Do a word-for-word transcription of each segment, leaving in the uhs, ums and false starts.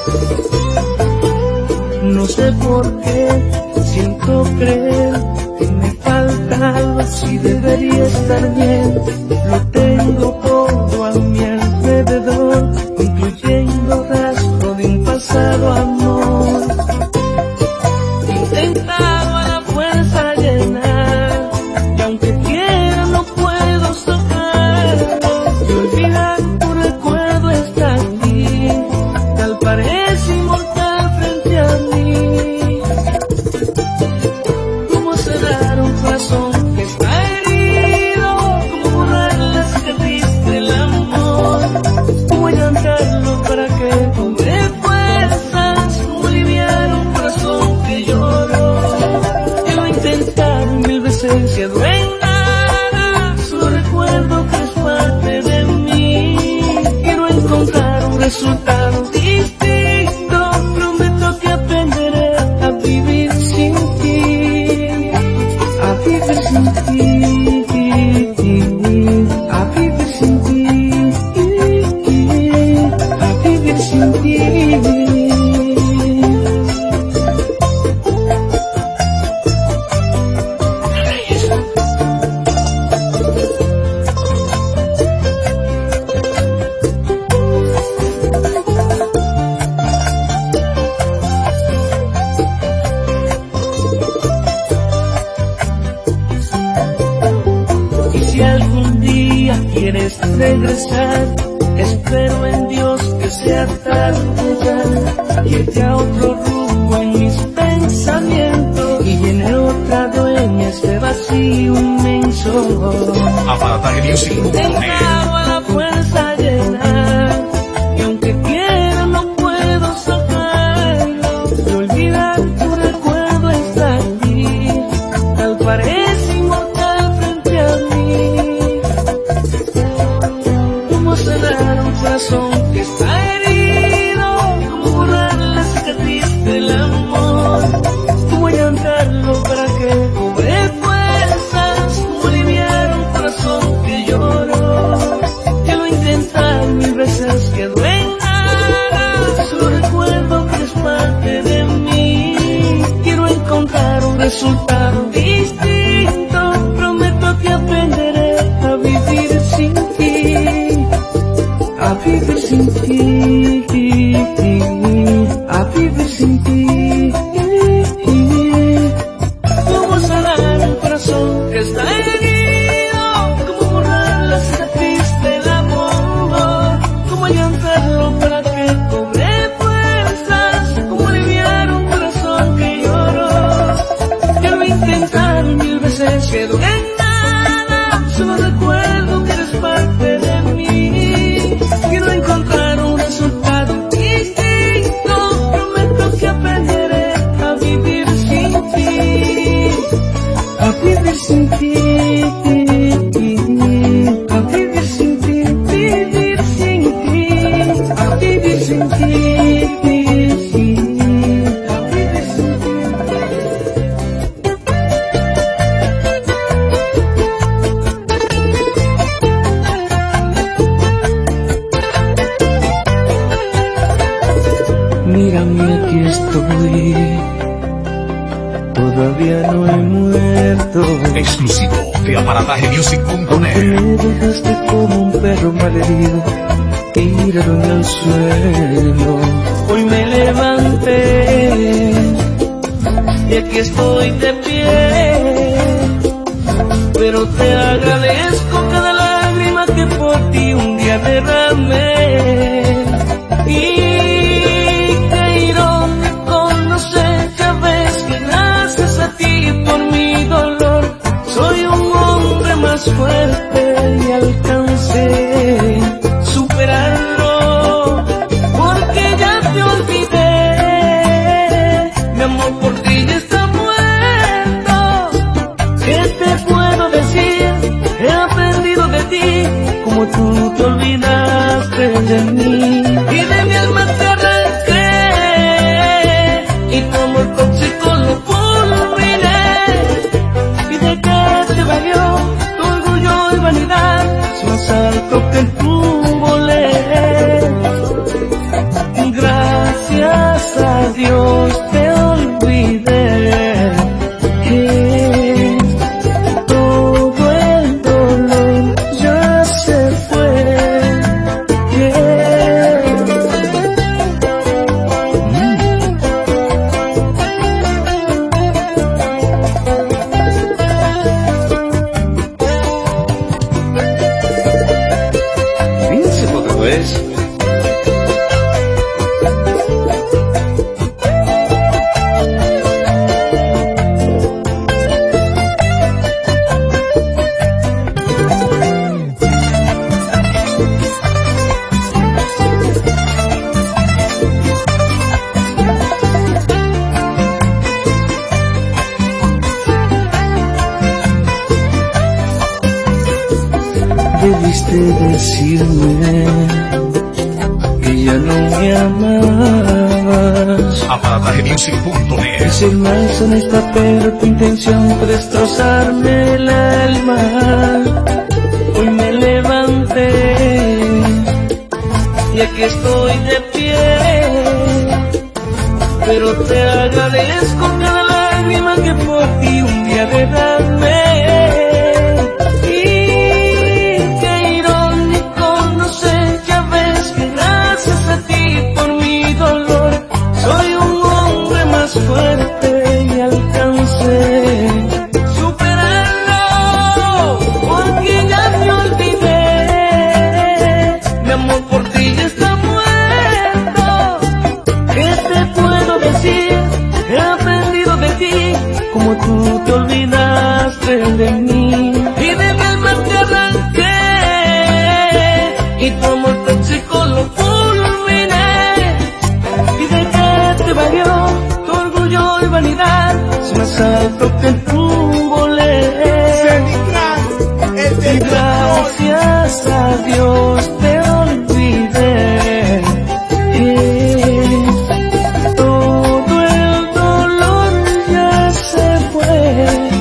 No sé por qué siento creer que me falta algo, si debería estar bien. Lo tengo todo a mi alrededor, incluyendo rastro de un pasado amor. He intentado a la fuerza llenar, y aunque quiera no puedo sacarlo. Y olvidar tu recuerdo está aquí, tal parece inmortal frente a mí. ¿Cómo cerrar un corazón que está herido? ¿Cómo borrar la cicatriz del amor? ¿Cómo llantarlo para que cobre fuerzas? ¿Cómo aliviar un corazón que lloró? Quiero intentar mil veces, quedo en nada, solo recuerdo que es parte de mí. Quiero encontrar un resultado distinto, prometo que aprenderé a vivir sin ti, a vivir sin ti, a vivir sin ti, a vivir sin ti. Y si algún día quieres regresar, espero en Dios que sea tarde ya, y irte a otro rumbo en mis pensamientos, y llene otra dueña este vacío inmenso. Aparataje Music punto net. Intentado a la fuerza llenar, y aunque quiera no puedo sacarlo. Y olvidar tu recuerdo está aquí, tal parece inmortal frente a mí. ¿Cómo cerrar un corazón que está herido? ¿Cómo borrar la cicatriz del amor? ¿Cómo llantarlo para que cobre fuerzas? ¿Cómo aliviar un corazón que lloró? Quiero intentar mil veces, quedo en nada, solo recuerdo que es parte de mí. Quiero encontrar un resultado distinto, prometo que aprenderé a vivir sin ti, a vivir sin ti, a vivir sin ti. ¿Cómo sanar un corazón que está herido? ¿Cómo borrar la cicatriz del amor? ¿Cómo llantarlo para que cobre fuerzas? ¿Cómo aliviar un corazón que lloró? Quiero intentar mil veces, quedo en nada, solo recuerdo que eres parte de mí. Quiero encontrar un resultado distinto, prometo que aprenderé a vivir sin ti, a vivir sin ti, a vivir sin ti, vivir sin ti, a vivir sin ti, a vivir sin ti. Mírame, aquí estoy, todavía no he muerto. Exclusivo de Aparataje Music punto Aunque net. me dejaste como un perro malherido, tirado en el suelo, hoy me levanté y aquí estoy de pie. Pero te agradezco cada lágrima que por ti un día derramé. Y qué irónico, no sé, ya ves que gracias a ti por mi dolor soy un hombre más fuerte y alcancé superarlo, porque ya te olvidé. Mi amor por ti ya está muerto. ¿Qué te puedo decir? He aprendido de ti como tú te olvidaste. debiste decirme que ya no me amas. Aparataje Music punto net. Es el más honesta, pero tu intención fue destrozarme el alma. Hoy me levanté y aquí estoy de pie, pero te agradezco cada lágrima que por ti un día derramé. Y qué irónico, no sé, ya ves que gracias a ti por mi dolor soy un hombre más fuerte y alcancé superarlo, porque ya me olvidé. Mi amor por ti ya está muerto. ¿Qué te puedo decir? He aprendido de ti como tú te olvidaste de mí. Y de mi alma te arranqué y tu amor tóxico lo fulminé. Y de qué te valió tu orgullo y vanidad si más alto que tú volé. Y gracias a Dios te olvidé. Y todo el dolor ya se fue.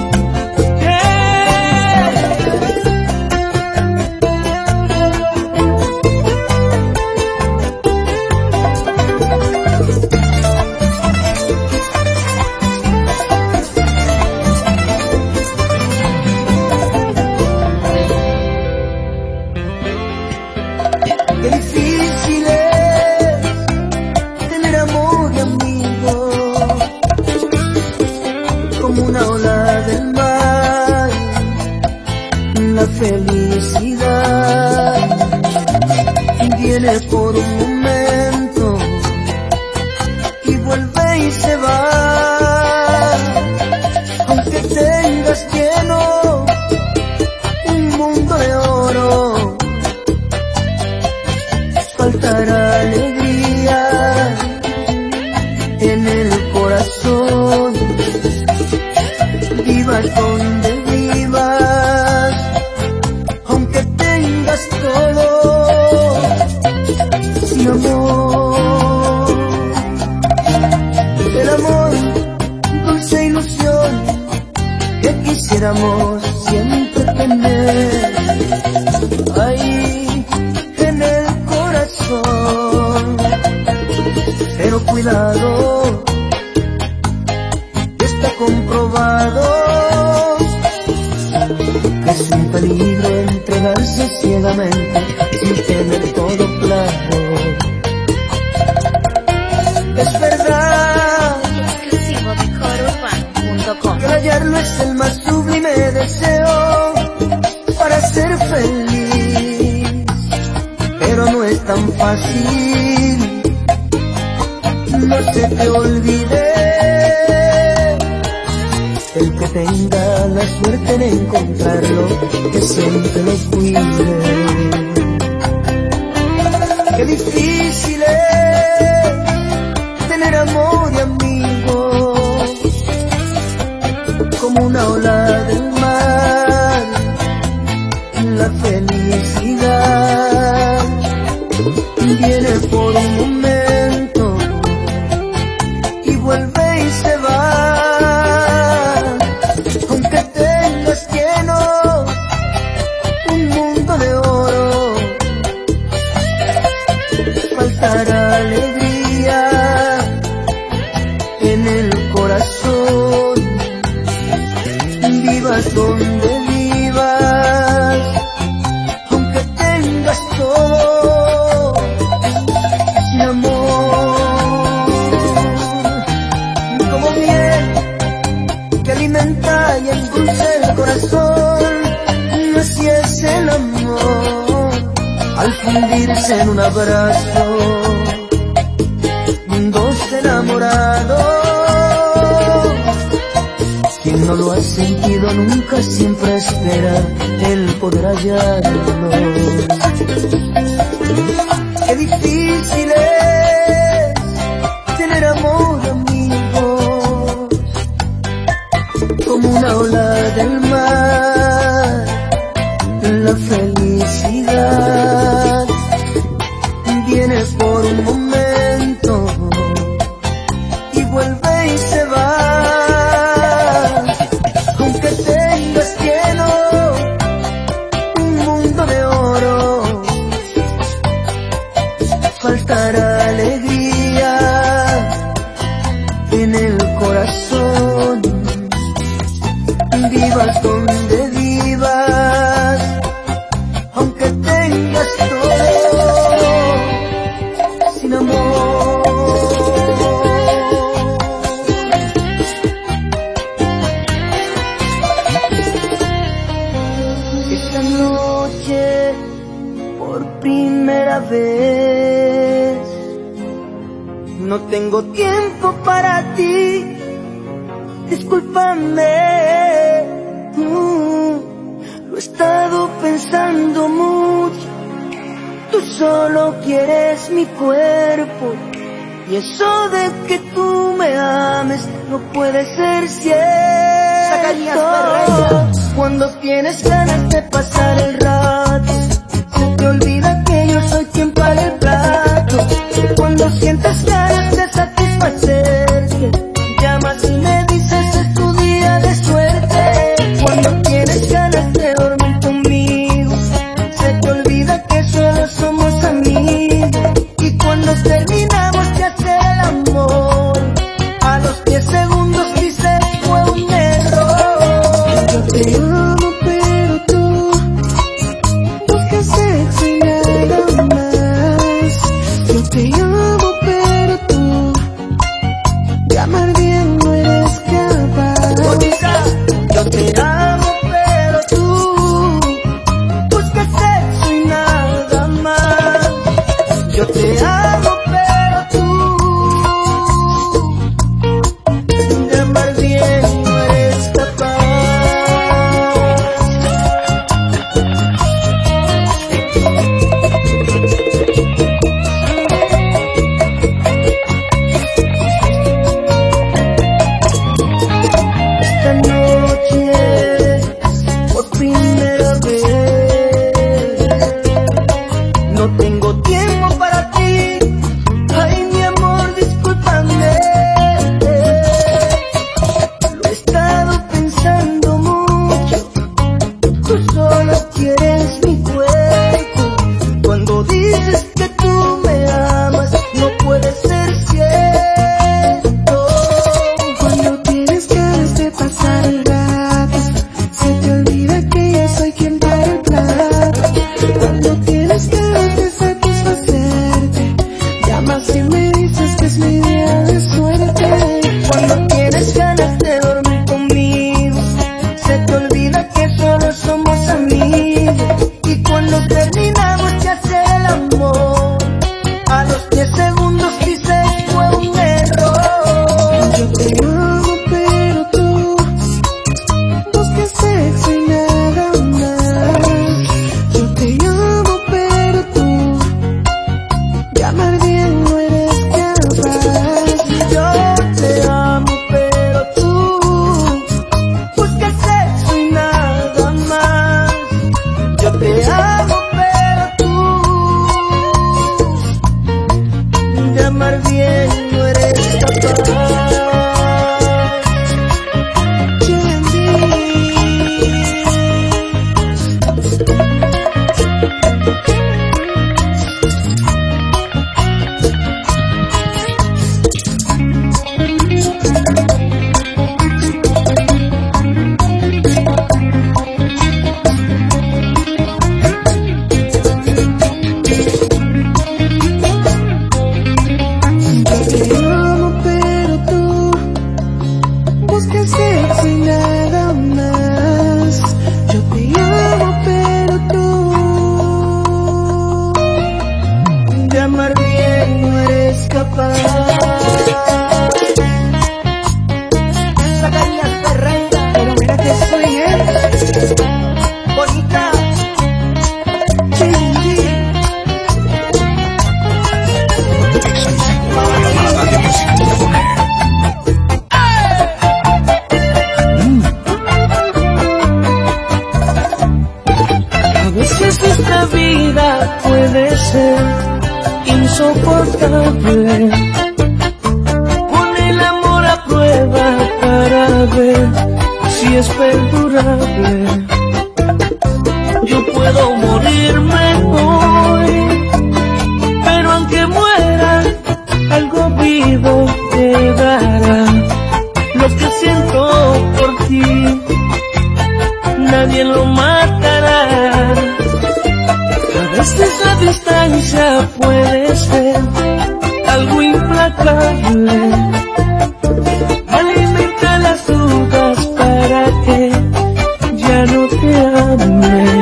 Qué difícil es tener amor de amigo, como una ola del mar. La felicidad viene por un momento y vuelve y se va. Aunque tengas lleno un mundo de oro, faltará alegría en el corazón. Vivas donde vivas, aunque tengas todo, sin amor. El amor, dulce ilusión que quisiéramos siempre tener ahí en el corazón. Pero cuidado, está comprobado que es un peligro entregarse ciegamente sin tener todo claro. Es verdad Exclusivo de core urbano punto com. que hallarlo es el más sublime deseo para ser feliz, pero no es tan fácil. No se te olvide el que tenga la suerte de encontrarlo, que siempre lo cuide. Qué difícil es tener amor y amigos, como una ola del mar. La felicidad viene por un momento y vuelve y se va. Aunque tengas lleno un mundo de oro, faltará alegría en el corazón. Vivas donde vivas, aunque tengas todo, sin amor. Como miel que alimenta y endulce el corazón, así es el amor al fundirse en un abrazo. Dos enamorados, quien no lo ha sentido nunca siempre espera el poder hallarlo. Qué difícil es tener amor, amigos, como una ola del mar. La felicidad No tengo tiempo para ti, discúlpame. Mm, lo he estado pensando mucho. Tú solo quieres mi cuerpo, y eso de que tú me ames no puede ser cierto. Cuando tienes ganas de pasar el rato, se te olvida que yo soy quien paga el plato. Cuando sientes ganas de satisfacerte, llamas y me dices es tu día de suerte. Cuando tienes ganas de dormir conmigo, se te olvida que solo somos amigos. Y cuando terminamos de hacer el amor, a los diez segundos dices fue un error. Yo te amo pero tú buscas sexo y nada más. Yo te amo pero tú de amar bien no eres capaz. Yo te amo pero tú buscas sexo y nada más. Yo te amo pero tú de amar bien no eres capaz. Esta noche, por primera vez, no tengo tiempo para ti. Ay, mi amor, discúlpame. Lo he estado pensando mucho. Tú solo quieres mi cuerpo. Cuando dices que tú me amas, no puede ser cierto. Cuando tienes ganas de pasar el rato, se te olvida que yo soy quien paga el plato. Cuando tienes ganas de satisfacerte, llamas y me dices que es mi día de suerte. Cuando tienes ganas de dormir conmigo, se te olvida que solo somos amigos. Y cuando terminamos de hacer el amor, a los diez segundos dices fue un error. Yo te amo pero tú buscas sexo y nada más. Yo te amo pero tú de amar bien no eres capaz. Yo te amo pero tú buscas sexo y nada más. Yo te amo pero tú de amar bien no eres capaz. Yo te amo pero tú buscas sexo y nada más. Yo te amo pero tú de amar bien no eres capaz. Zacarías Ferreira, pero mira que soy él. Bonita. Chingui. A veces esta vida puede ser insoportable. Pon el amor a prueba para ver si es perdurable. Yo puedo morirme hoy, pero aunque muera, algo vivo quedará. Lo que siento por ti, nadie lo matará. A veces la distancia puede ser algo implacable. Alimenta las dudas para que ya no te ame.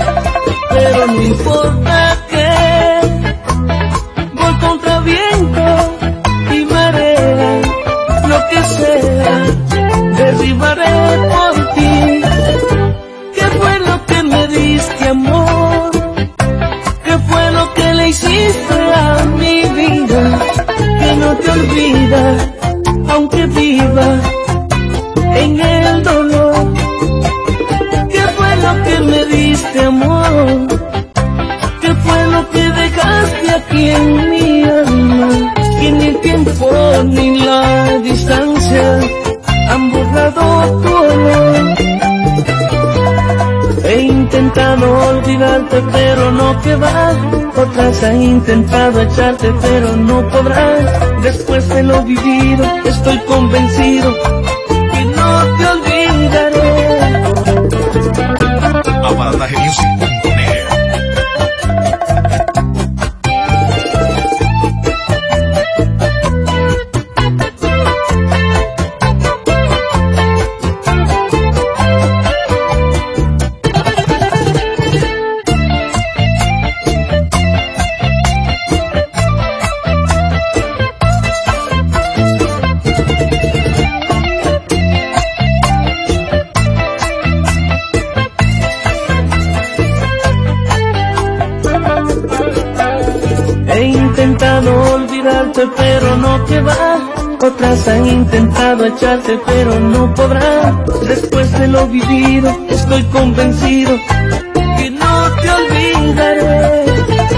Pero no importa que voy contra viento, te olvida, aunque viva en el dolor. ¿Qué fue lo que me diste, amor? ¿Qué fue lo que dejaste aquí en mi alma? Que ni el tiempo ni la distancia han borrado tu olor. He intentado olvidarte pero no te va. Otras han intentado echarte pero no podrás. Después de lo vivido estoy convencido que no te olvidaré. Aparataje Music punto net. He intentado olvidarte pero no te va. Otras han intentado echarte pero no podrán. Después de lo vivido estoy convencido que no te olvidaré.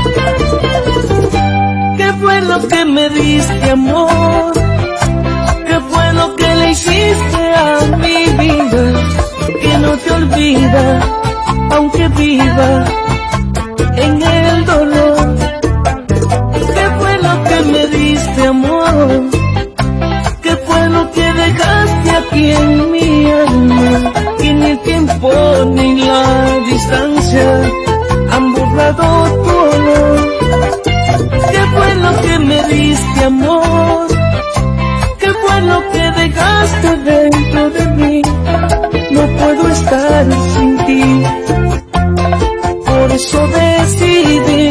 ¿Qué fue lo que me diste, amor? ¿Qué fue lo que le hiciste a mi vida? Que no te olvida, aunque viva en el dolor. ¿Qué fue lo que me diste, amor? ¿Qué fue lo que dejaste aquí en mi alma? Que ni el tiempo ni la distancia han borrado tu olor. ¿Qué fue lo que me diste, amor? ¿Qué fue lo que dejaste dentro de mí? No puedo estar sin ti, por eso decidí.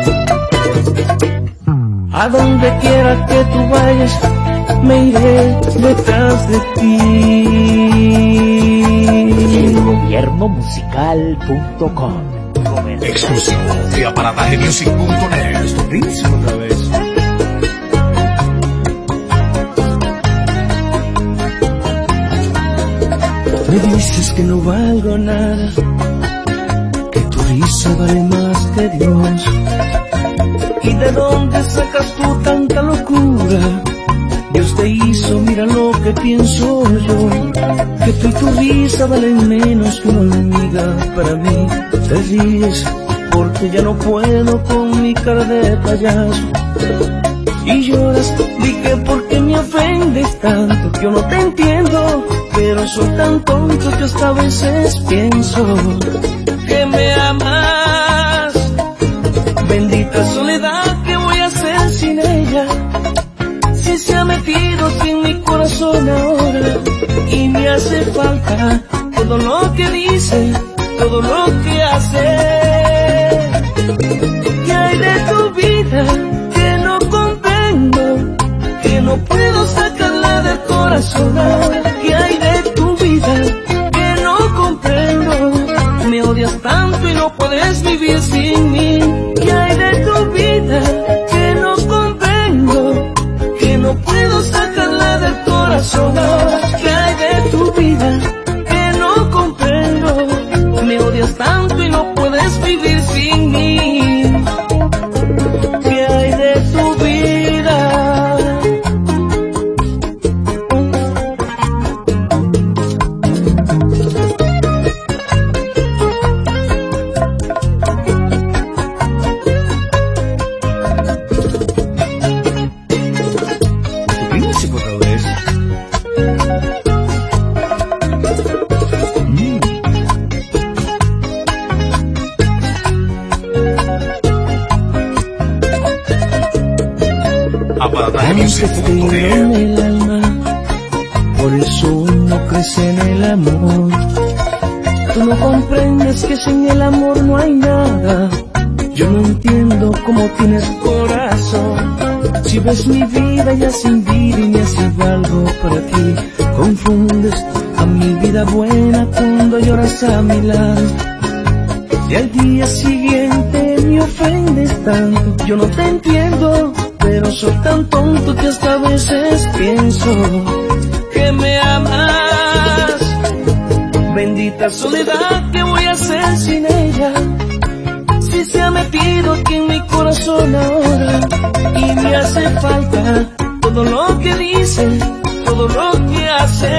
A donde quiera que tú vayas, me iré detrás de ti. el gobierno musical punto com. Exclusivo de Aparataje Music punto net. Dice otra vez. Me dices que no valgo nada, que tu risa vale más que Dios. ¿Y de dónde sacas tú tanta locura? Dios te hizo, mira lo que pienso yo, que tú y tu risa valen menos que una hormiga. Para mí te ríes porque ya no puedo con mi cara de payaso. Y lloras, dije ¿por qué me ofendes tanto? Yo no te entiendo, pero soy tan tonto que hasta a veces pienso que me amas. Bendita soledad, ¿qué voy a hacer sin ella? Si se ha metido sin mi corazón ahora y me hace falta todo lo que dice, todo lo que hace. ¿Qué hay de tu vida que no comprendo? Que no puedo sacarla del corazón ahora. ¿Qué hay de tu vida que no comprendo? Me odias tanto y no puedes vivir sin mí. ¿Qué hay de tu vida que no comprendo? Que no puedo sacarla del corazón ahora. ¿Qué hay de tu vida que no comprendo? Me odias tanto y no puedes vivir sin mí. ¿Qué hay de tu vida? Aparataje Hay un Music punto castigo en net. el alma, por eso uno crece en el amor. Tú no comprendes que sin el amor no hay nada. Yo no entiendo cómo tienes corazón. Si ves mi vida ya sin vida y me ha sido algo para ti. Confundes a mi vida buena cuando lloras a mi lado. Y al día siguiente me ofendes tanto. Yo no te entiendo, pero soy tan tonto que hasta a veces pienso que me amas. Bendita soledad, ¿qué voy a hacer sin ella? Si se ha metido aquí en mi corazón ahora y me hace falta todo lo que dice, todo lo que hace.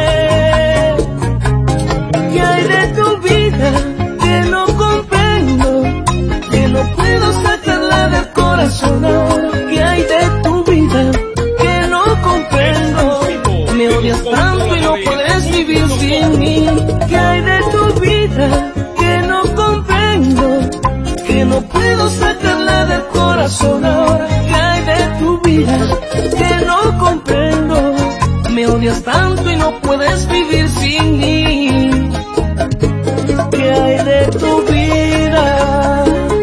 ¿Qué hay de tu vida que no comprendo? Que no puedo sacarla del corazón ahora. ¿Qué hay de tu vida que no comprendo? Me odias tanto y no puedes vivir sin mí. ¿Qué hay de tu vida que no comprendo? Que no puedo sacarla del corazón ahora. ¿Qué hay de tu vida que no comprendo? Me odias tanto y no puedes vivir sin mí. ¿Qué hay de tu vida?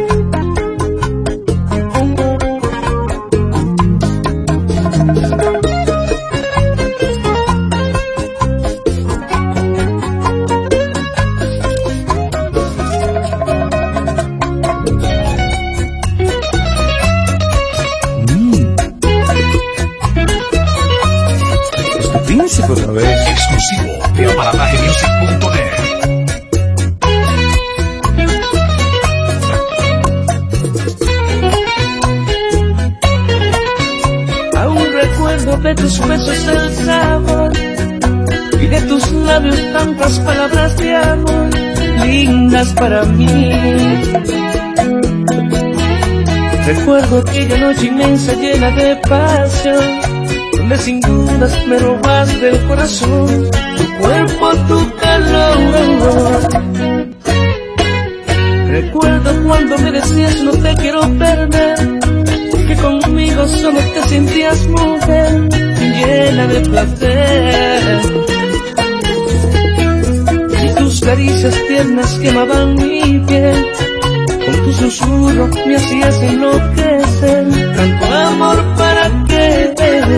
Otra vez. Exclusivo de aparataje music punto net. Aún recuerdo de tus besos el sabor y de tus labios tantas palabras de amor lindas para mí. Recuerdo aquella noche inmensa llena de pasión, donde sin dudas me robaste el corazón, tu cuerpo, tu calor. Recuerdo cuando me decías no te quiero perder, que conmigo solo te sentías mujer, llena de placer. Y tus caricias tiernas quemaban mi piel, con tu susurro me hacías enloquecer. Tanto amor para qué,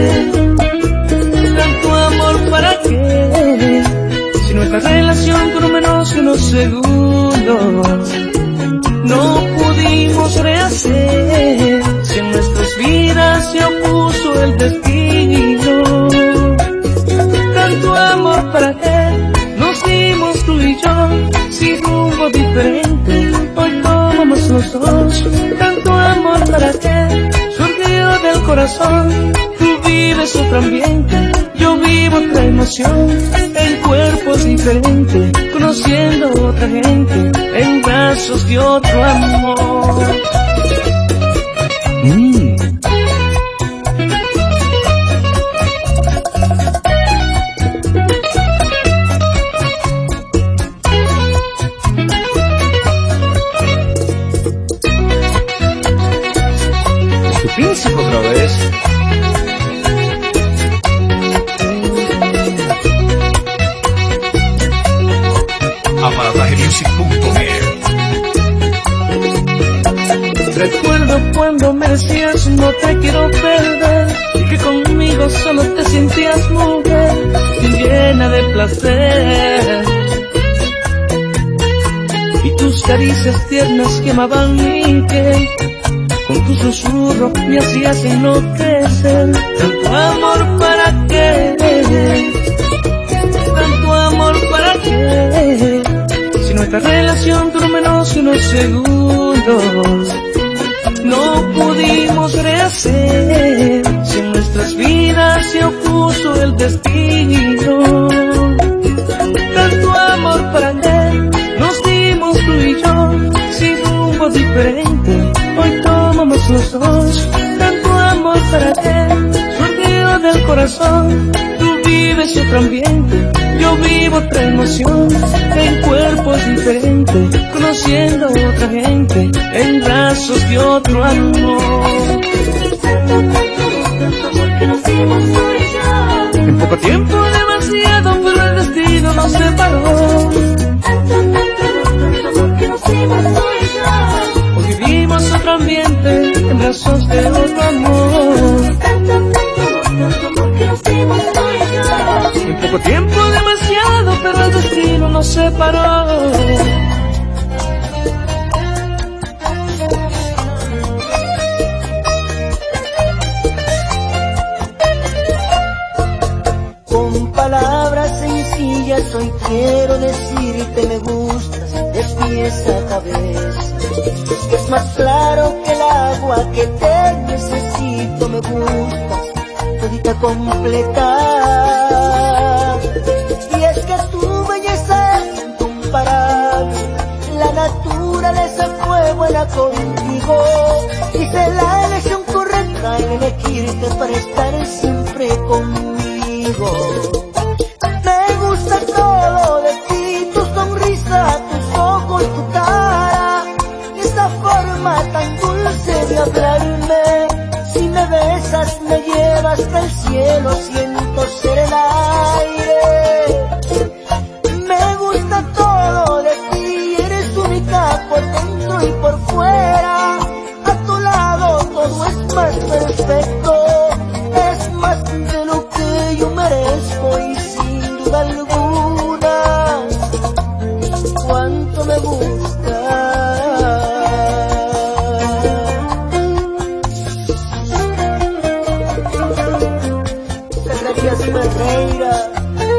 tanto amor para qué, si nuestra relación duró menos que unos segundos. No pudimos rehacer, si en nuestras vidas se opuso el destino. Tanto amor para qué, nos dimos tú y yo, sin rumbo diferente, hoy tomamos los dos. Tanto amor para qué, surgió del corazón, tú vives otro ambiente, yo vivo otra emoción, en cuerpos diferentes, conociendo otra gente, en brazos de otro amor. Mm. Príncipe otra vez. aparataje music punto net. Recuerdo cuando me decías no te quiero perder, que conmigo solo te sentías mujer, llena de placer. Y tus caricias tiernas quemaban mi piel, con tu susurro me hacías enloquecer. Tanto amor para qué, tanto amor para qué, si nuestra relación duró menos que unos segundos. No pudimos rehacer, si en nuestras vidas se opuso el destino. Tanto amor para qué, nos dimos tú y yo, sin rumbo diferente, hoy tomamos los dos. Tanto amor para qué, surgió del corazón, tú vives otro ambiente, yo vivo otra emoción, en cuerpos diferentes, conociendo otra gente, en brazos de otro amor. En poco tiempo demasiado, pero el destino nos separó. Hoy vivimos otro ambiente, en brazos de otro amor. En poco tiempo demasiado, pero el destino nos separó. sencillas hoy quiero decirte me gustas de pies a cabeza. Es más claro que el agua que te necesito, me gustas todita completa. Y es que tu belleza es incomparable, la naturaleza fue buena contigo. Hice la elección correcta en elegirte para estar siempre conmigo. Me gusta todo de ti, tu sonrisa, tus ojos, tu cara, esta forma tan dulce de hablarme. Si me besas me llevas al cielo, siento ser el aire. Me gusta todo de ti, eres única por dentro y por fuera. A tu lado todo es más perfecto, es más de lo que yo merezco y sin duda alguna, cuánto me gusta. Gracias, Ferreira.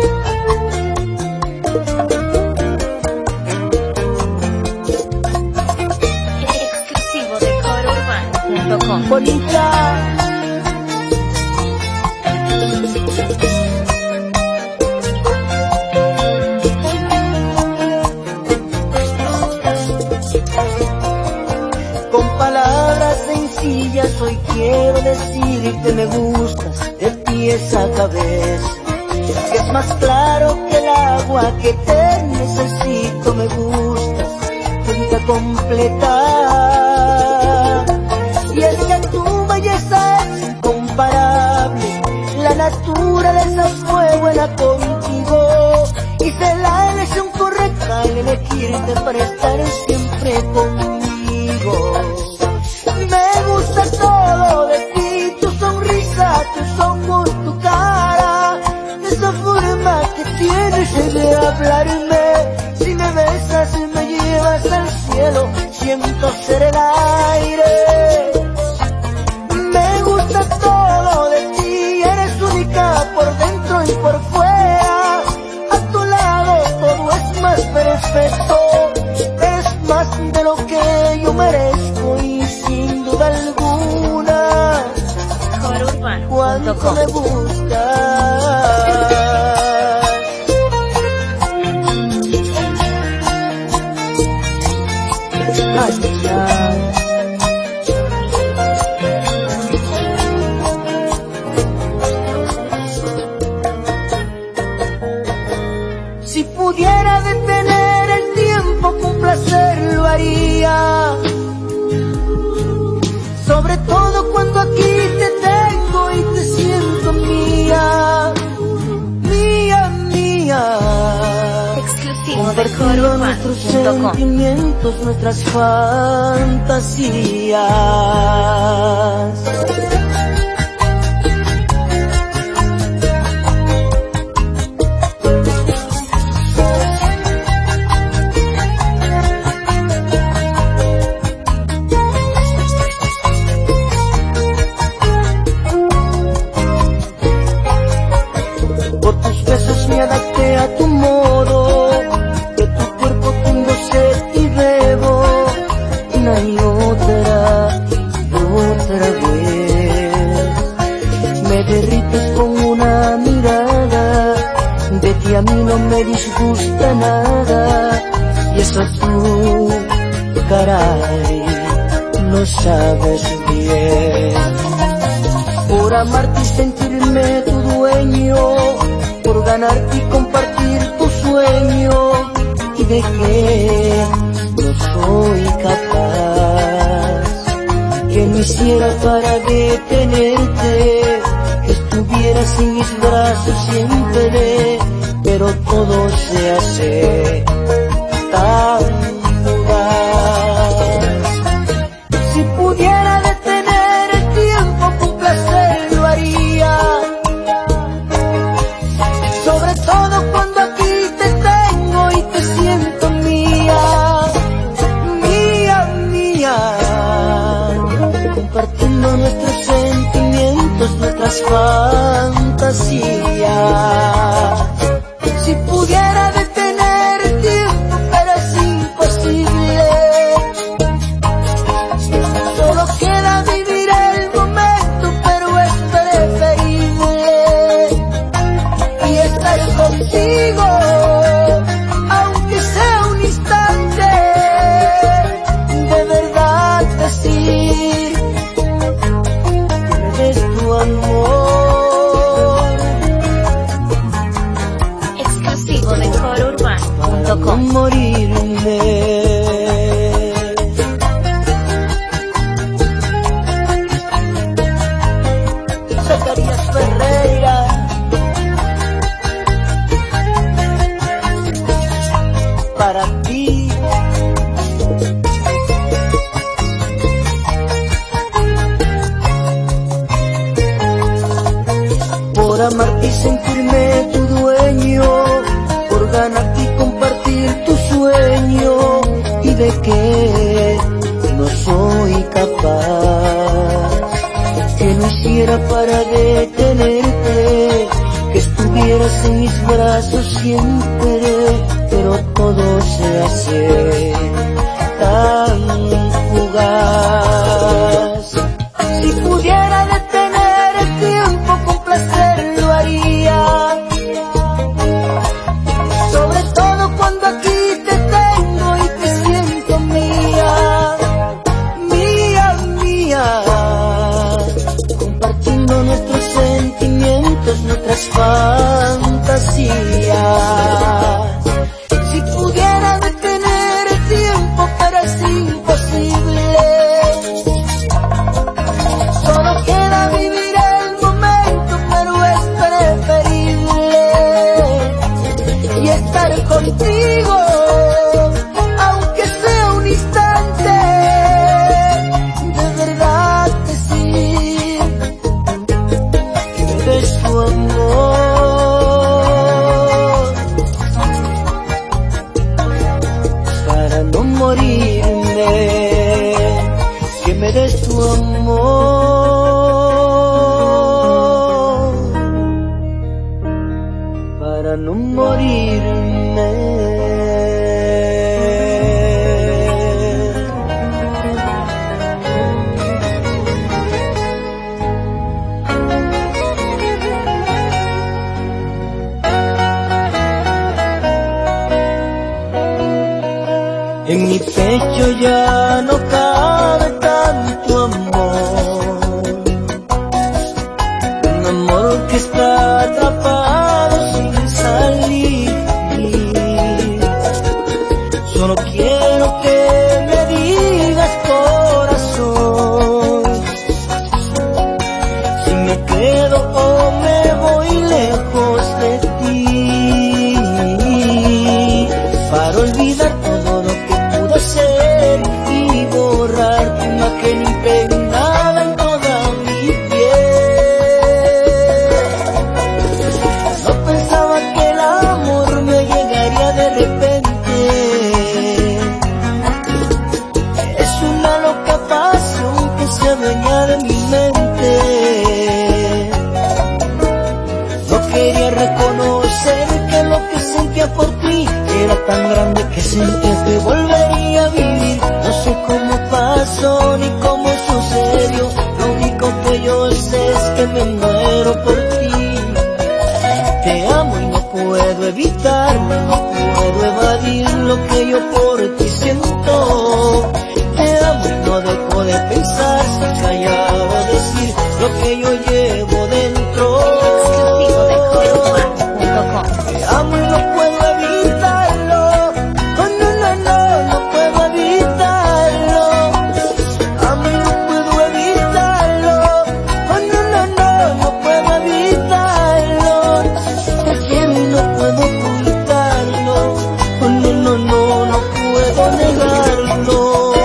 Exclusivo de coro urbano punto com. Bonita. Con palabras sencillas hoy quiero decirte me gustas de pies a cabeza. Es más claro que el agua que te necesito, me gustas todita completa. Y es que tu belleza es incomparable, la naturaleza fue buena contigo. Hice la elección correcta en elegirte para estar siempre conmigo. Me gusta todo de ti, tu sonrisa, tus ojos, tu cara, esa forma que tienes de hablarme. Si me besas me llevas al cielo, siento ser el aire. Me gusta todo de ti, eres única por dentro y por fuera. A tu lado todo es más perfecto, es más de lo que yo merezco y sin duda alguna, coro urbano punto cuánto com. me gusta. Ay, ay. Si pudiera detener el tiempo con placer lo haría, sobre todo cuando aquí te tengo y te siento mía, mía, mía. Exclusivo de coro Compartiendo urbano nuestros punto com. sentimientos, nuestras fantasías. Por tus besos me adapté a tu modo, de tu cuerpo tengo sed y bebo, una y otra, y otra vez. Me derrites con una mirada, de ti a mí no me disgusta nada. Y eso tú, caray, lo sabes bien. Por amarte y sentirme tu dueño, por ganarte y compartir tu sueño, y de que no soy capaz. Que me hiciera para detenerte, que estuvieras en mis brazos siempre, pero todo se hace tan fugaz. Si pudiera detener el tiempo con placer lo haría, sobre todo cuando aquí te tengo y te siento mía, mía, mía. Compartiendo nuestros sentimientos, nuestras fantasías. Si pudiera amarte y sentirme tu dueño, por ganarte y compartir tu sueño, y de que no soy capaz, que no hiciera para detenerte, que estuvieras en mis brazos siempre, pero todo se hace tan fugaz. Si pudiera detener el tiempo con placer lo haría, sobre todo cuando aquí te tengo y te siento mía, mía, mía, compartiendo nuestros sentimientos, nuestras fantasías. Si pudiera detener el tiempo, pero es imposible. Solo queda vivir el momento, pero es preferible y estar contigo, aunque sea un instante. De verdad que sí, que me des tu amor para no morirme, que me des tu amor para no morirme. En mi pecho ya no cabe tanto amor, un amor que está atrapado sin salir. Solo quiero que me digas, corazón, si me quedo o me voy lejos de ti, para olvidar todo lo que pudo ser y borrar tu imagen impregnada en toda mi piel. No pensaba que el amor me llegaría de repente, es una loca pasión que se adueña de mi mente. No quería reconocer que lo que sentía por ti era tan grande, que sentía que volvería a vivir. No sé cómo pasó ni cómo sucedió, lo único que yo sé es que me muero por ti. Te amo y no puedo evitarlo, no puedo evadir lo que yo por ti siento. Te amo y no dejo de pensar, sin callar o decir lo que yo llevo dentro. Exclusivo de Coroban punto com. Te amo y no puedo evitarlo, oh no, no, no, no puedo evitarlo. Amo y no puedo evitarlo, oh no, no, no, no puedo evitarlo. Te quiero y no puedo ocultarlo, oh no, no, no, no puedo negarlo.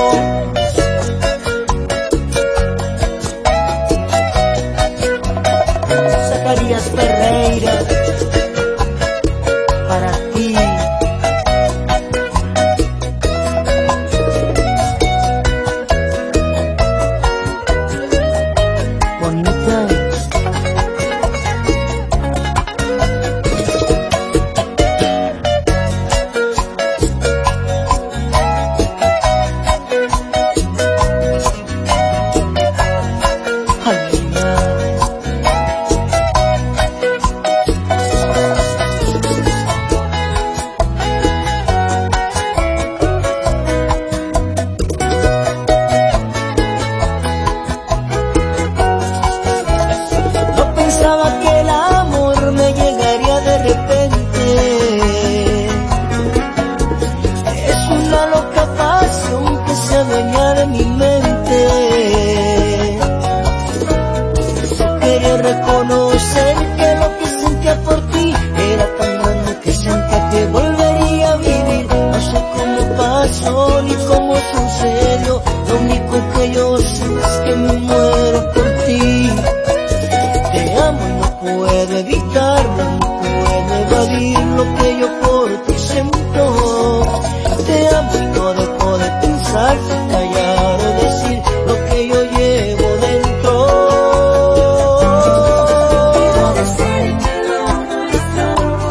Zacarías Ferreira, para ti. Bonita. Ay, puedo evitarlo, no puedo evadir lo que yo por ti siento. Te amo y no dejo de pensar, callar o decir lo que yo llevo dentro. Quiero decirte lo nuestro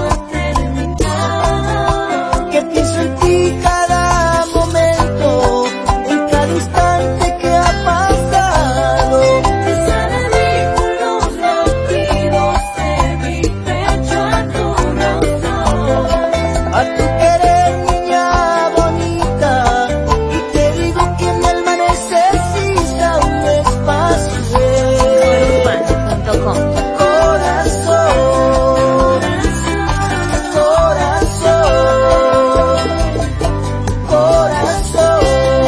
terminado, Que pienso en ti cada momento, en cada instante que ha pasado. esa de mí con los latidos de mi pecho a tu rostro. A tu querer, niña bonita, y te digo que mi alma necesita un espacio. Urbano punto com. Corazón, corazón, corazón,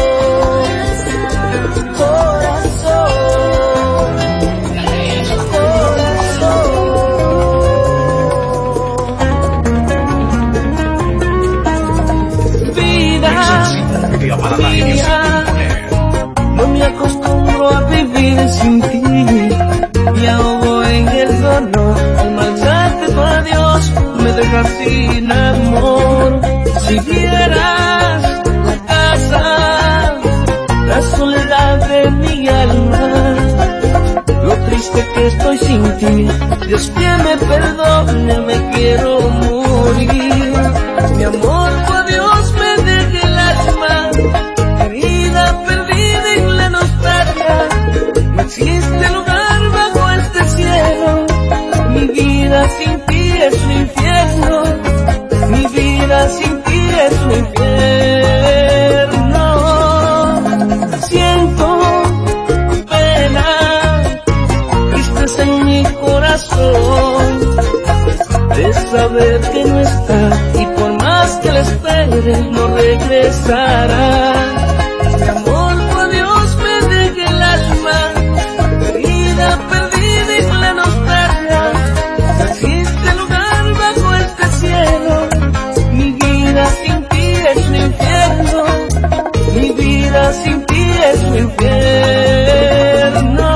corazón, Vida Vía para la mía, no me acostumbro a vivir sin ti. Me ahogo en el dolor, al marcharte tu adiós, me dejas sin amor. Si vieras la casa, la soledad de mi alma, lo triste que estoy sin ti, Dios que me perdone, me quiero morir. Mi amor, tu adiós me deja el alma, herida, perdida en la nostalgia. No existe lugar bajo este cielo, mi vida sin ti es un infierno, mi vida sin ti es un infierno. Siento pena, tristeza en mi corazón, de saber que no está, y por más que la espere, no regresará. Mi amor, por Dios, me deja el alma, herida, perdida en la nostalgia. No existe lugar bajo este cielo, mi vida sin ti es un infierno, mi vida sin ti es un infierno.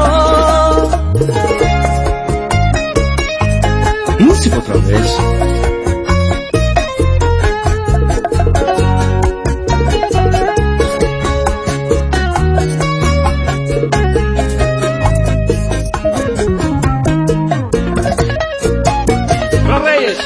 música otra vez. Los Reyes.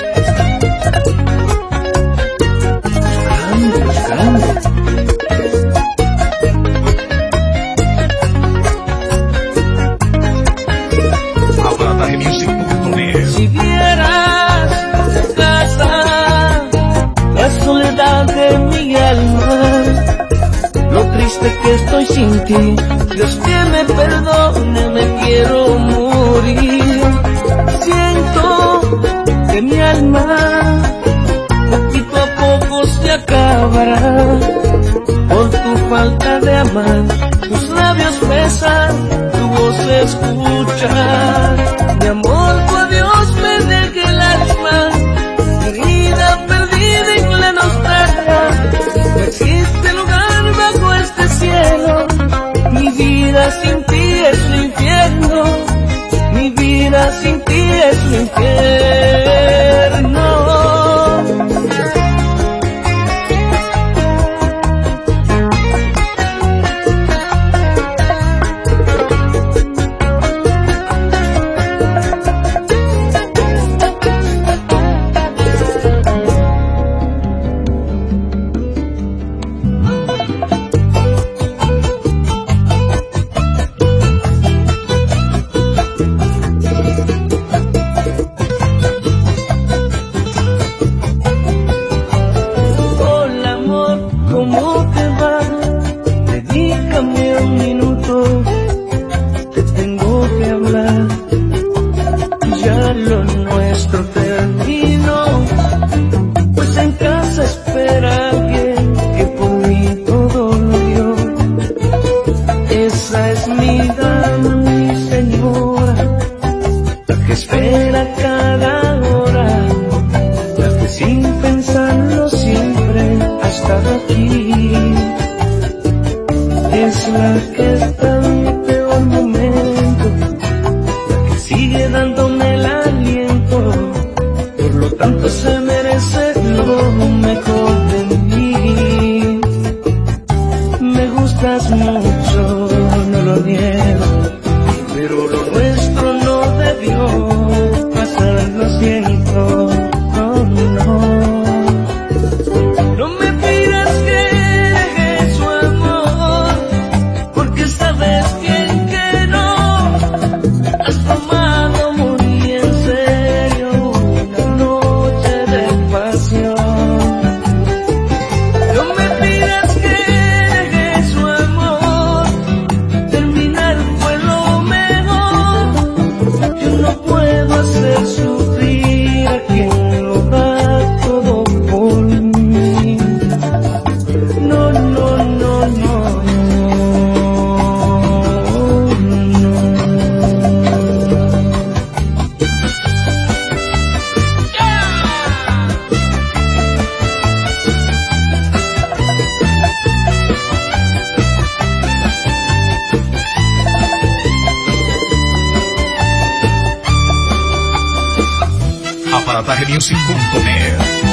Aparatajemusic punto net. Si vieras la casa, la soledad de mi alma, lo triste que estoy sin ti, Dios que me perdone, me quiero morir. Siento que mi alma poquito a poco se acabará por tu falta de amar. Tus labios besan, tu voz escuchar. Mi amor, tu adiós me deja el alma, herida, perdida en la nostalgia. No existe lugar bajo este cielo, mi vida sin ti es un infierno, mi vida sin ti es un infierno. Hola amor, ¿cómo te va? Dedícame un minuto, te tengo que hablar. Ya lo nuestro terminó, pues en casa espera alguien que por mí todo lo dio. Esa es mi dama, mi señora, la que espera cada hora, la que sin pensarlo siempre ha estado aquí. Es la que está en mi peor momento, la que sigue dándome la Aparataje Music punto net.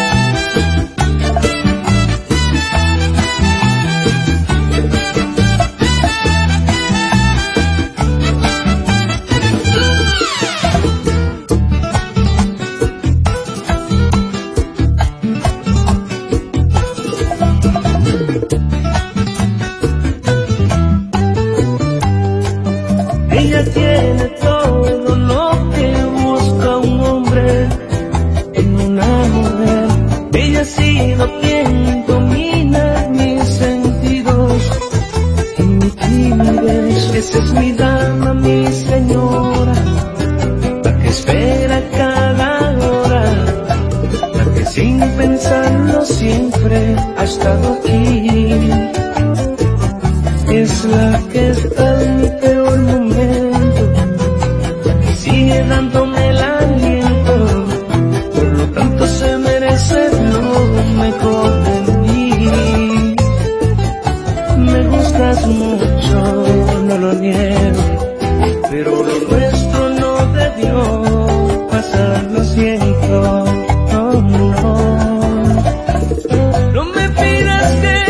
Ella tiene todo lo que busca un hombre en una mujer. Ella ha sido quien domina mis sentidos y mi timidez. Esa es mi dama, mi señora, la que espera cada hora, la que sin pensarlo siempre ha estado aquí. Es la que está en mi peor momento, la que sigue dándome el aliento, por lo tanto se merece lo mejor de mí. Me gustas mucho, no lo niego, pero lo nuestro no debió pasar, lo siento, no, no. No me pidas que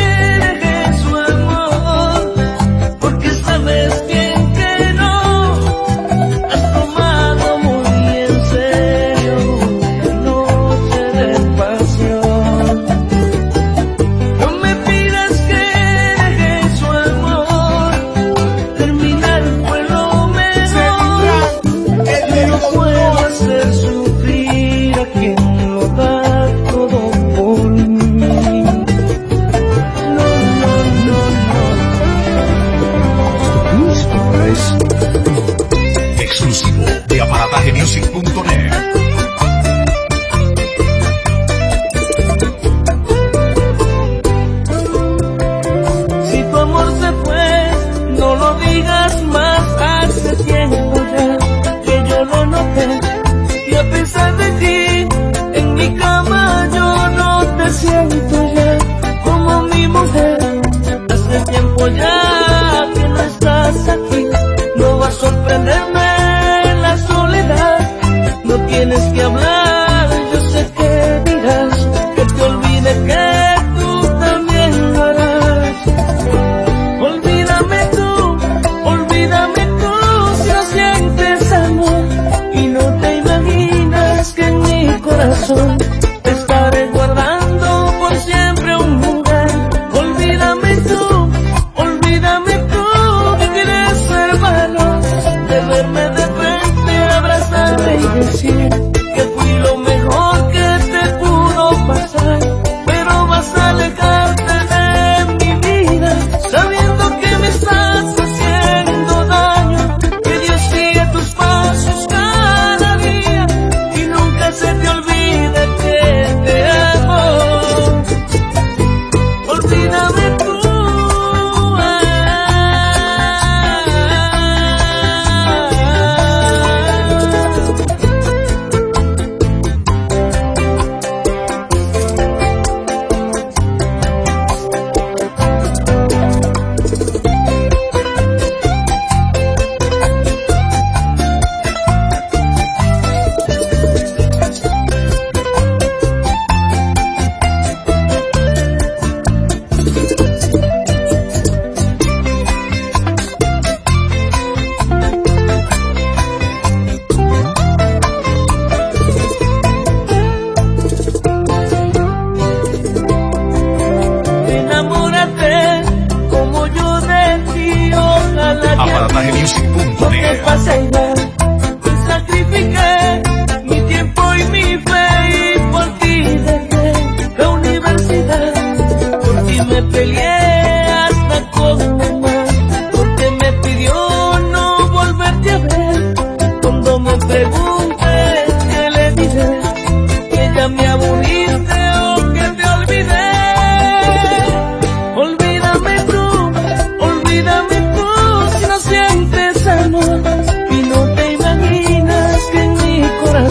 exclusivo de Aparataje Music punto net. Si tu amor se fue, no lo digas más, hace tiempo ya que yo lo noté. Y a pesar de ti, en mi cama yo no te siento ya como mi mujer. Hace tiempo ya que no estás aquí, no va a sorprenderme la soledad. No tienes que hablar, yo sé que dirás que te olvide, que tú también lo harás. Olvídame tú, olvídame tú, si no sientes amor y no te imaginas que en mi corazón te estaré guardando por siempre un lugar. Olvídame tú, olvídame tú, que tienes el valor de verme de frente, abrazarme y decir que fui lo mejor que te pudo pasar. Pero vas a alejarte de mi vida, sabiendo que me estás haciendo daño, que Dios sigue tus pasos cada día y nunca se te olvide que te amo. Olvídame tú.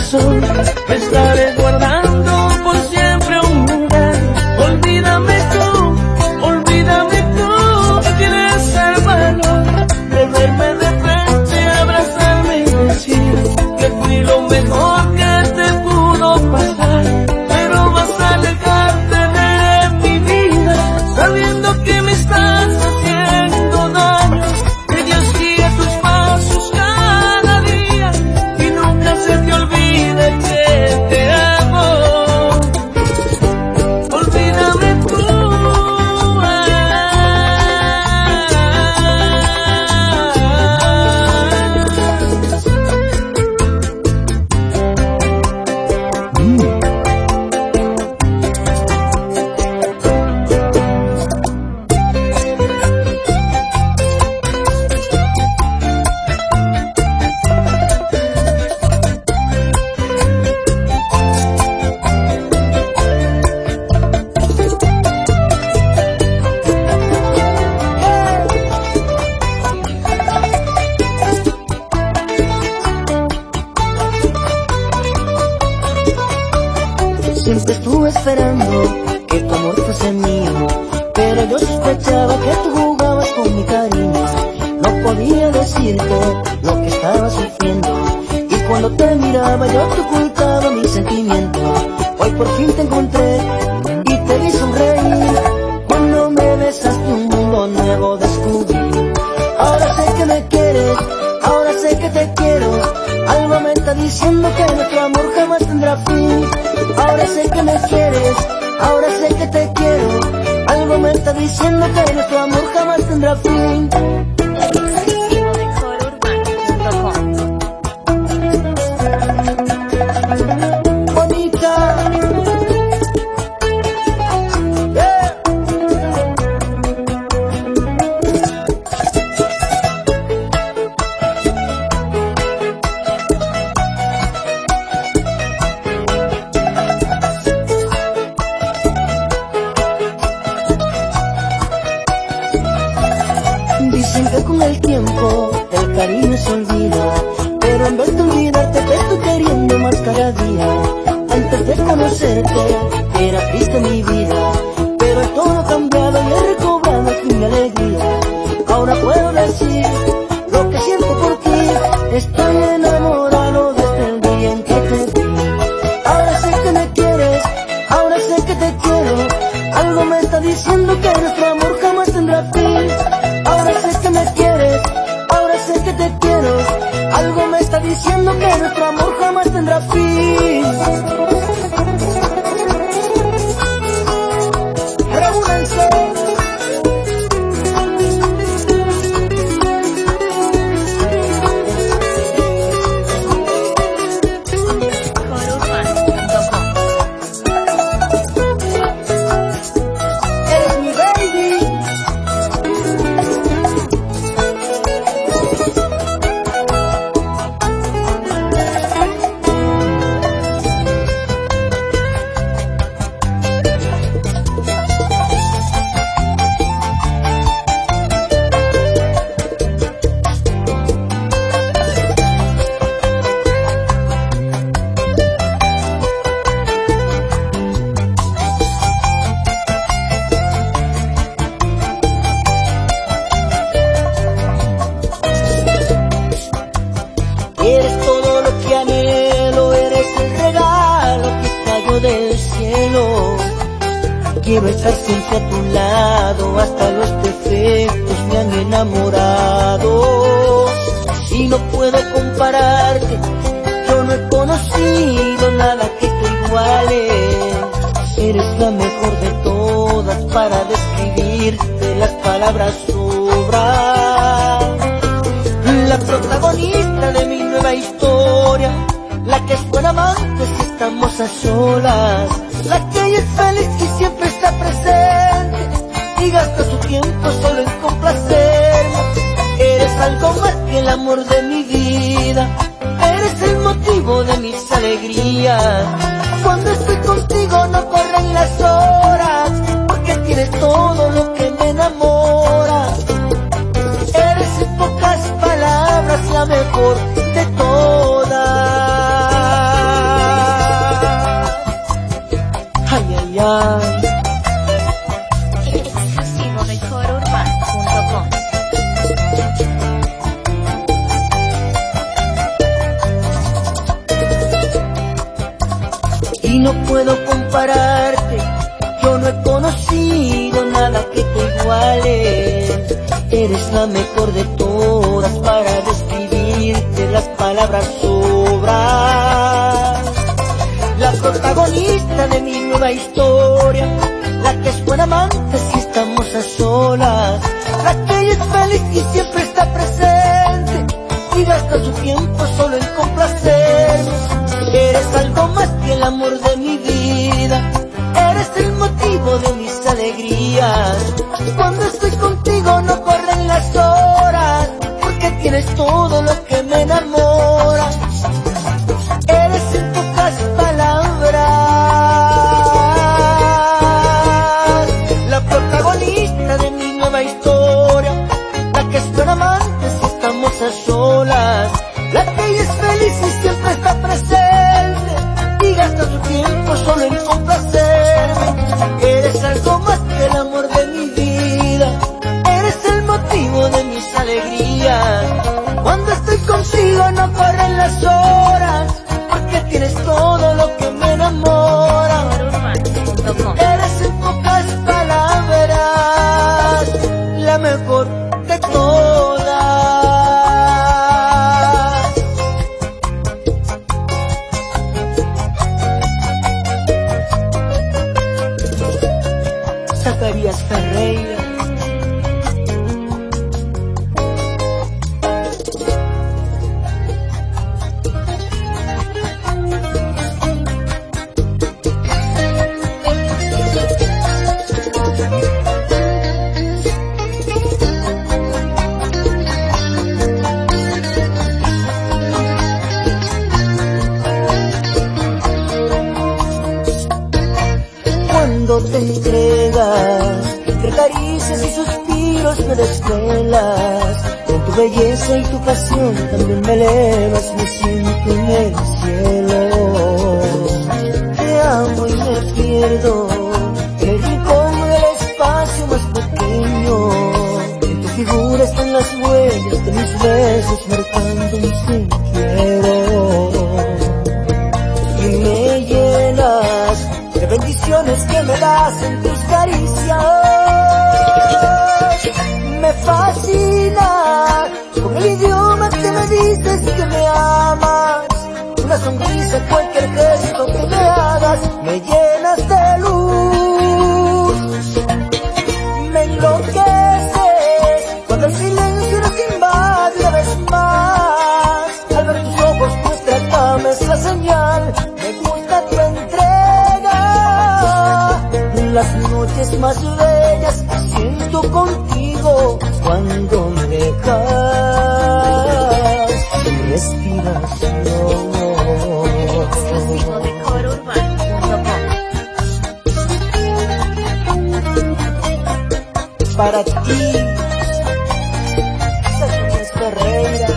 corazón me estaré guardando por siempre un lugar. Olvídame tú, olvídame tú, tienes el valor de verme de frente, abrazarme y decir que fui lo mejor que te pudo pasar. Pero vas a alejarte de mi vida, sabiendo que me estás haciendo daño, que Dios guía tus pasos cada día y nunca se te olvide que te amo. Olvídame tú, siempre estuve esperando que tu amor fuese mío, pero yo sospechaba que tú jugabas con mi cariño. No podía decirte lo que estaba sufriendo, y cuando te miraba yo te ocultaba mis sentimientos. Hoy por fin te encontré y te vi sonreír. Cuando me besaste un mundo nuevo descubrí. Ahora sé que me quieres, ahora sé que te quiero. Algo me está diciendo que nuestro amor jamás tendrá fin. Ahora sé que me quieres, ahora sé que te quiero. Algo me está diciendo que nuestro amor jamás tendrá fin. Exclusivo de coro urbano punto com. Bonita, yeah. Dicen que con el tiempo el cariño se olvida, pero en vez de olvidarte te estoy queriendo más cada día. Antes de conocerte era triste mi vida, pero todo ha cambiado y he recobrado al fin mi alegría. Ahora puedo decir lo que siento por ti, estoy enamorado desde el día en que te vi. Ahora sé que me quieres, ahora sé que te quiero. Algo me está diciendo que nuestro amor jamás tendrá fin. Ahora sé que me quieres, ahora sé que te quiero. Algo me está diciendo que nuestro amor jamás tendrá fin. Reúnanse. coro urbano punto com. Eres mi baby. Eres todo lo que anhelo, eres el regalo que cayó del cielo. Quiero estar siempre a tu lado, hasta los defectos me han enamorado. Y no puedo compararte, yo no he conocido nada que te iguale. Eres la mejor de todas, para describirte las palabras sobran. La protagonista de mi nueva historia, la que es buena amante si estamos a solas, la que es feliz y siempre está presente y gasta su tiempo solo en complacerme. Eres algo más que el amor de mi vida, eres el motivo de mis alegrías. Cuando estoy contigo no corren las horas, porque tienes todo lo que me enamora. Eres en pocas palabras la mejor de todas. y no puedo compararte. Yo no he conocido nada que te iguale. Eres la mejor de todas, para describirte las palabras sobran. La protagonista de mi nueva historia, la que es buena amante si estamos a solas, la que es feliz y siempre está presente y gasta su tiempo solo en complacerme. Eres algo más que el amor de mi vida, eres el motivo de mis alegrías. Cuando estoy contigo no corren las horas, porque tienes todo lo que me enamora. Eres en pocas palabras la protagonista de mi nueva historia, la que es buena amante si estamos a solas, la que es feliz y siempre está presente y gasta su tiempo solo en complacerme. Eres algo más que el amor de mi vida, eres el motivo de mis alegrías. Cuando estoy contigo no corren las horas, porque tienes todo lo que me enamora. Eres en pocas palabras la mejor de todas. Zacarías Ferreira. Cuando te entregas, entre caricias y suspiros me desvelas, con tu belleza y tu pasión también me elevas, me siento en el cielo. Te amo y me pierdo en el rincón del espacio más pequeño, en tu figura están las huellas de mis besos marcando un te quiero. Y me llenas de bendiciones que me das en tus caricias. Me fascina con el idioma que me dices que me amas, una sonrisa, cualquier gesto que me hagas, me llenas de luz. Me enloqueces cuando el silencio nos invade una vez más. Al ver tus ojos nuestra cama es la señal, me gusta tu entrega. Las noches más bellas siento contigo cuando me dejas tu respiración. Exclusivo de coro urbano punto com. Para ti, Zacarías Ferreira.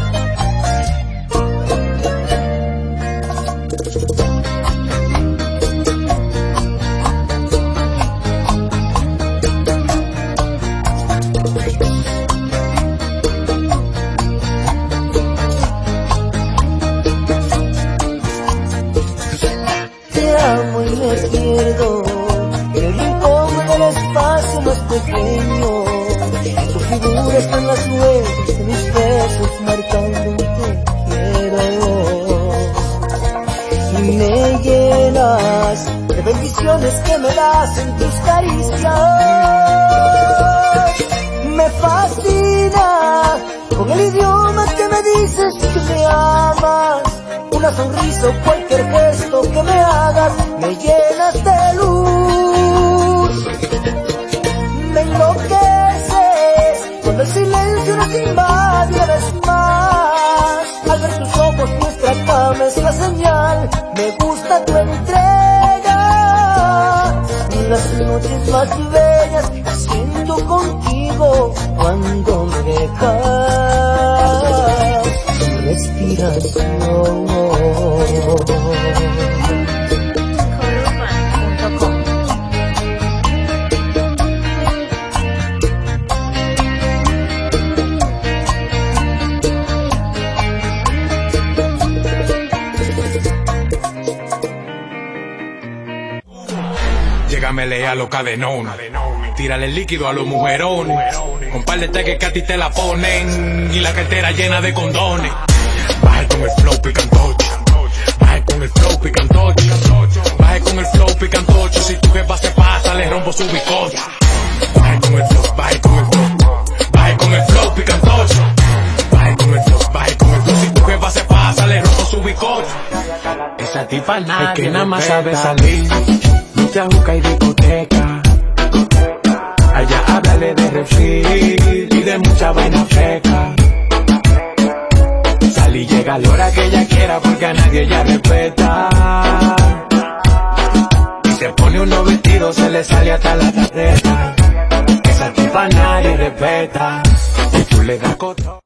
Te amo y me pierdo en el rincón del espacio más pequeño, en tu figura están las huellas de mis besos marcando un te quiero. Y me llenas de bendiciones que me das en tus caricias. Me fascina con el idioma que me dices que me amas, una sonrisa o cualquier gesto que me hagas, me llenas de luz. Me enloqueces cuando el silencio nos invade una vez más. Al ver tus ojos nuestra cama es la señal, me gusta tu entrega. Las noches más bellas siento contigo cuando me dejas tu respiración. camelea los cadenones. Tírale el líquido a los mujerones. Con par de teques que a ti te la ponen. Y la cartera llena de condones. Baje con el flow picantocho. Baje con el flow picantocho. Baje con el flow picantocho. Si tu jefa se pasa, le rompo su bizcocho. Baje con el flow, baje con el flow. Baje con el flow picantocho. Baje con el flow, baje con el flow. Si tu jefa se pasa, le rompo su bizcocho. Esa tipa nada, es que nada más sabe salir. Mucha juca y discoteca. Allá háblale de refil y de mucha vaina fresca. Sal y llega a la hora que ella quiera porque a nadie ella respeta. Y se pone unos vestidos, se le sale hasta la tarjeta. Esa tipa nadie respeta. Y tú le das coto.